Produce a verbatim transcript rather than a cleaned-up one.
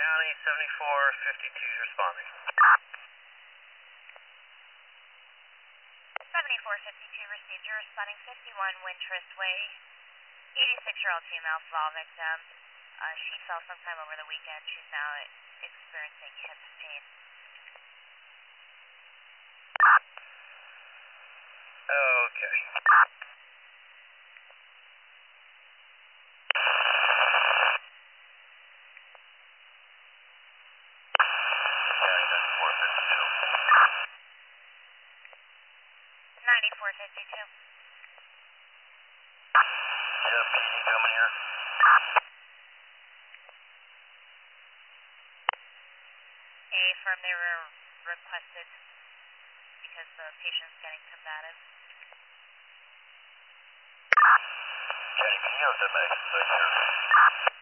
County, seventy-four fifty-two responding. seventy-four fifty-two received. You're responding fifty-one Wintrust Way. eighty-six-year-old female fall victim. Uh, she fell sometime over the weekend. She's now experiencing hip pain. Okay. ninety-four fifty-two. Yep, P D coming here. A firm they were requested because the patient's getting combative. Jenny, can you have the back of the here?